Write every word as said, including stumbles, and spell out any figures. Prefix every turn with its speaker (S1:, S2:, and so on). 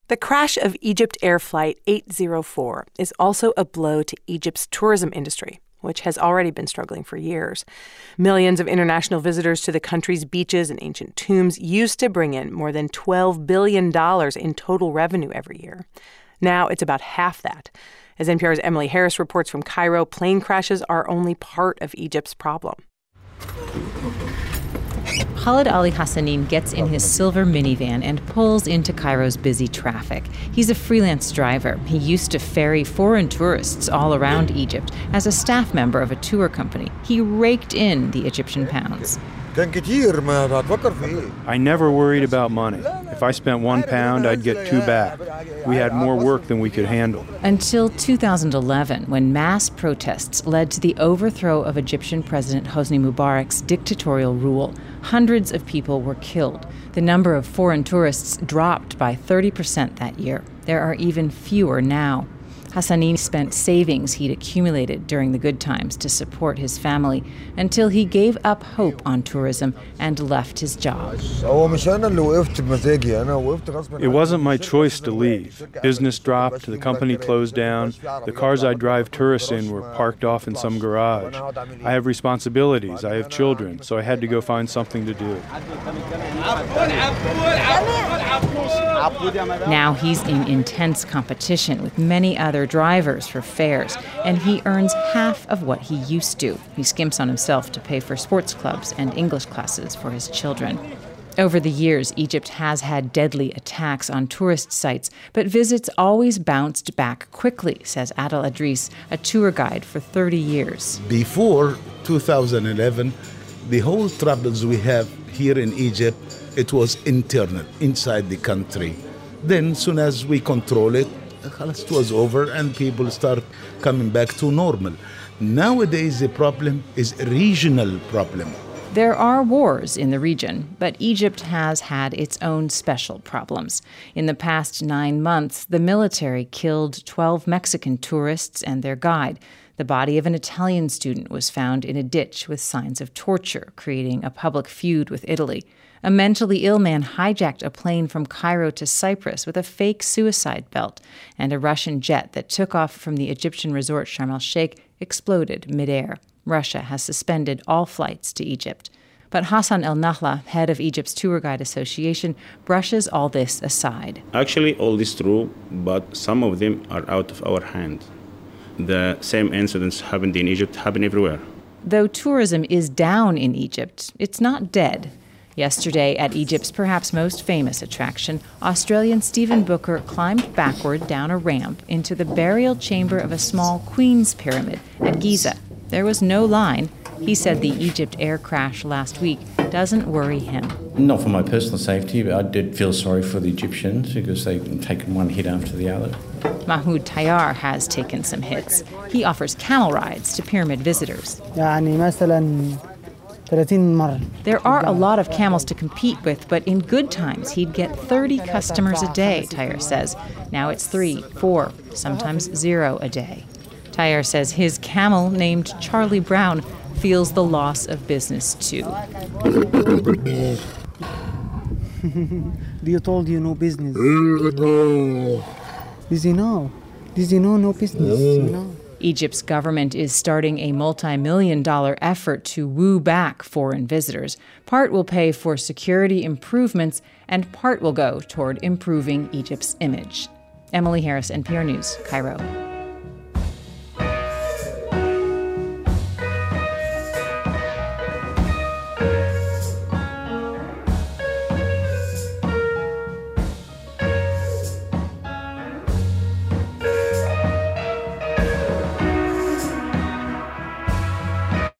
S1: The crash of Egypt Air Flight eight oh four is also a blow to Egypt's tourism industry, which has already been struggling for years. Millions of international visitors to the country's beaches and ancient tombs used to bring in more than twelve billion dollars in total revenue every year. Now it's about half that. As N P R's Emily Harris reports from Cairo, plane crashes are only part of Egypt's problem.
S2: Khalid Ali Hassanin gets in his silver minivan and pulls into Cairo's busy traffic. He's a freelance driver. He used to ferry foreign tourists all around Egypt. As a staff member of a tour company, he raked in the Egyptian pounds.
S3: I never worried about money. If I spent one pound, I'd get two back. We had more work than we could handle.
S2: Until two thousand eleven, when mass protests led to the overthrow of Egyptian President Hosni Mubarak's dictatorial rule. Hundreds of people were killed. The number of foreign tourists dropped by thirty percent that year. There are even fewer now. Hassanin spent savings he'd accumulated during the good times to support his family until he gave up hope on tourism and left his job.
S3: It wasn't my choice to leave. Business dropped, the company closed down, the cars I drive tourists in were parked off in some garage. I have responsibilities, I have children, so I had to go find something to do.
S2: Now he's in intense competition with many other drivers for fares, and he earns half of what he used to. He skimps on himself to pay for sports clubs and English classes for his children. Over the years, Egypt has had deadly attacks on tourist sites, but visits always bounced back quickly, says Adel Adris, a tour guide for thirty years.
S4: Before two thousand eleven, the whole troubles we have here in Egypt, it was internal, inside the country. Then, soon as we control it, it was over and people start coming back to normal. Nowadays, the problem is a regional problem.
S2: There are wars in the region, but Egypt has had its own special problems. In the past nine months, the military killed twelve Mexican tourists and their guide. The body of an Italian student was found in a ditch with signs of torture, creating a public feud with Italy. A mentally ill man hijacked a plane from Cairo to Cyprus with a fake suicide belt, and a Russian jet that took off from the Egyptian resort Sharm el-Sheikh exploded midair. Russia has suspended all flights to Egypt. But Hassan El-Nahla, head of Egypt's Tour Guide Association, brushes all this aside.
S5: Actually, all this is true, but some of them are out of our hand. The same incidents happened in Egypt, happen everywhere.
S2: Though tourism is down in Egypt, it's not dead. Yesterday, at Egypt's perhaps most famous attraction, Australian Stephen Booker climbed backward down a ramp into the burial chamber of a small Queen's pyramid at Giza. There was no line. He said the Egypt air crash last week doesn't worry him.
S6: Not for my personal safety, but I did feel sorry for the Egyptians because they've taken one hit after the other.
S2: Mahmoud Tayyar has taken some hits. He offers camel rides to pyramid visitors. There are a lot of camels to compete with, but in good times he'd get thirty customers a day, Tayyar says. Now it's three, four, sometimes zero a day. Tayyar says his camel, named Charlie Brown, feels the loss of business too.
S7: You told you no business. Does he know? Does he know no business? You know?
S2: Egypt's government is starting a multi-million dollar effort to woo back foreign visitors. Part will pay for security improvements, and part will go toward improving Egypt's image. Emily Harris, N P R News, Cairo.